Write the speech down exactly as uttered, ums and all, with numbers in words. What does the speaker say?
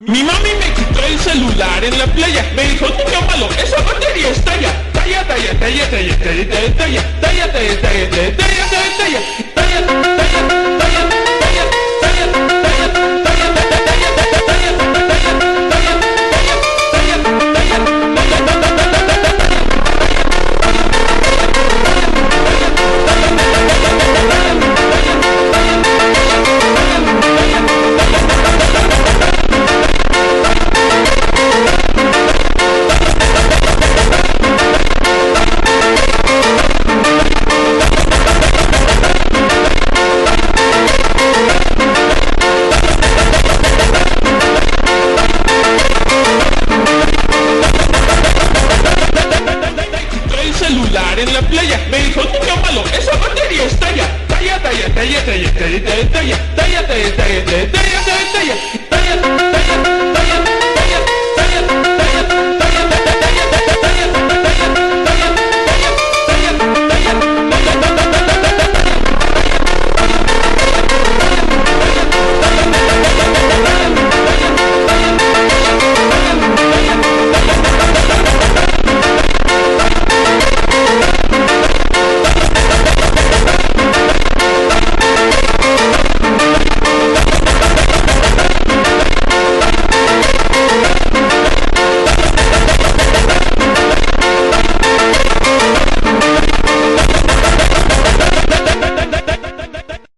Mi mami me quitó el celular en la playa. Me dijo, niño malo, esa batería estalla. Talla, talla, talla, talla, talla, talla, talla, talla, talla, talla, talla, talla, talla, talla, talla, talla,